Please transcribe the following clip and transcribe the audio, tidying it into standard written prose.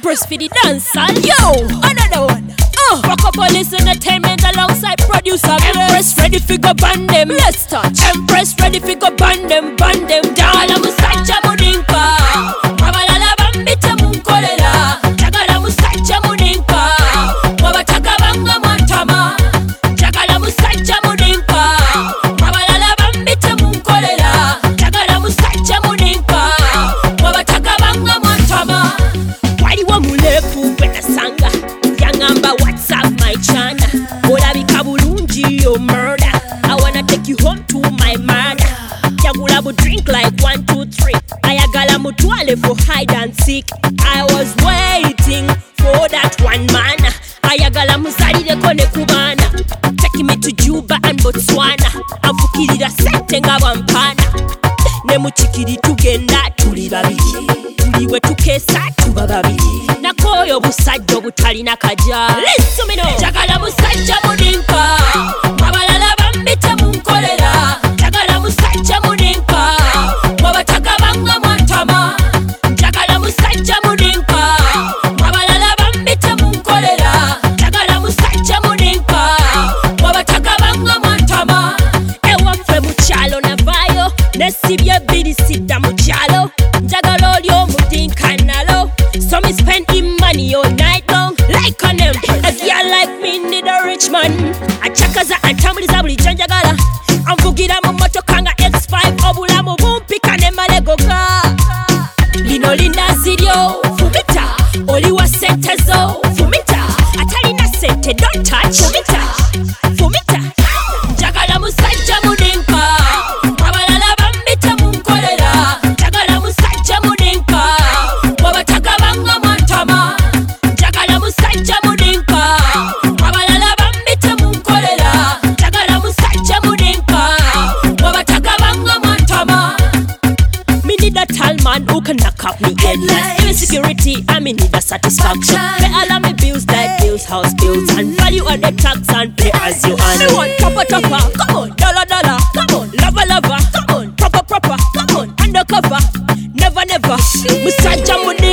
Empress for the dancehall. Yo, another one. Rock Police Entertainment alongside producer Empress ready fi go ban them. Let's touch. Empress ready fi go ban them down. Jagala musacha mudinka, mabalala bambite munkolela. Jagala musacha mudinka, wabataka banga matama. Jagala musacha mudinka, mabalala bambite munkolela. Jagala musacha mudinka, wabataka banga matama. Wali wa mulefu bena sanga. Yangamba what's up my chana. Olabika bulungi yo murder. I wanna take you home to my mother. Yagula bu drink like 1, 2, 3. Ayagala mutwale for hide and seek. I was waiting for that one man. Ayagala muzalire kone kubana. Taking me to Juba and Botswana. Amfukirira sente nga wampana. Nemuchikiri tugenda tuli babiri. Tuliwe tukesa tuba babiri. Nakoyo busajja butalina kaja. Listen me now. Jagala musajja mudinka, mabalala bambite munkolela. Jagala musajja mudinka, wabataka banga matama. Jagala musajja mudinka, mabalala bambite munkolela. Jagala musajja mudinka, wabataka banga matama. Ewa mfe muchalo navayo, nesibye birisida muchalo. Jagala olyo mudinka nalo. So me spending money all night long, like on them. A girl like me need a rich man. A chakaza and tamuliza buli janjagala. Amvugira mu motoka nga X5 obula mu bumpika ne malegoka. Lino linda ziryo fumita, oli wa sente zo fumita. Atalina sente don't touch fumita, fumita. Jagala musajja mudinka, mabalala bambite munkolela. Jagala musajja mudinka, wabataka banga matama. Jagala musajja mudinka, mabalala bambite munkolela. Jagala musajja mudinka, wabataka banga matama. Me need a tall man who can knock up me headlights. Insecurity, I me need a satisfaction. Pay all of me bills like bills, house bills, and value on the tax and pay as you earn. Me want topper, come on, dollar, come on, lover, come on, proper, come on, undercover, never. Musajja mudinka.